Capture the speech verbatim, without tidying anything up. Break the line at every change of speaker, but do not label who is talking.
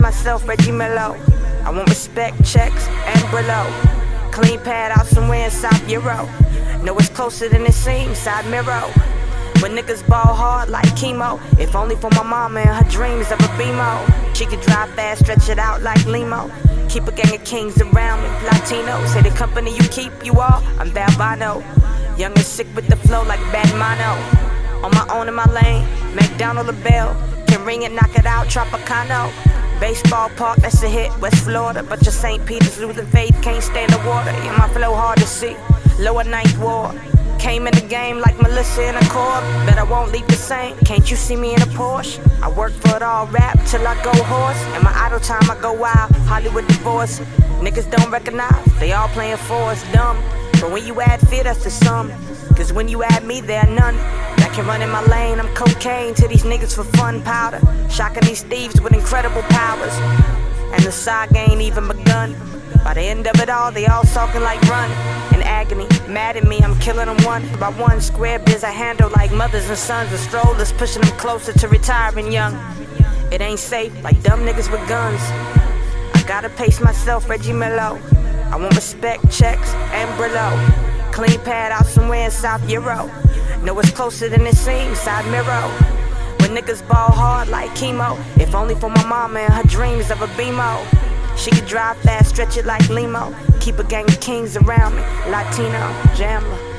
myself, Reggie Miller. I want respect, checks, and Brillo. Clean pad out somewhere in South Euro. Know it's closer than it seems, side mirror. When niggas ball hard like chemo. If only for my mama and her dreams of a B-mo. She could drive fast, stretch it out like limo. Keep a gang of kings around me, Latinos. Say the company you keep, you all, I'm Valvano. Young and sick with the flow like Bad Mono. On my own in my lane, McDonald or Bell. Can ring it, knock it out, Tropicano. Baseball park, that's a hit, West Florida. But your Saint Peter's losing faith, can't stand the water. And my flow hard to see, lower ninth ward. Came in the game like Melissa in a chord. Bet I won't leave the same, can't you see me in a Porsche? I work for it all, rap till I go hoarse. And my idle time I go wild, Hollywood divorce. Niggas don't recognize, they all playing for us, dumb. But when you add fear, that's the sum. Cause when you add me, there are none that can run in my lane. I'm cocaine to these niggas for fun powder. Shocking these thieves with incredible powers. And the saga ain't even begun. By the end of it all, they all talking like run. In agony, mad at me, I'm killing them one by one. Square biz I handle like mothers and sons. The strollers pushing them closer to retiring young. It ain't safe like dumb niggas with guns. I gotta pace myself, Reggie Miller. I want respect, checks, and Brillo. Clean pad out somewhere in South Euro. Know it's closer than it seems, side mirror. When niggas ball hard like chemo. If only for my mama and her dreams of a B-mo. She could drive fast, stretch it like limo. Keep a gang of kings around me, Latino, Jamla.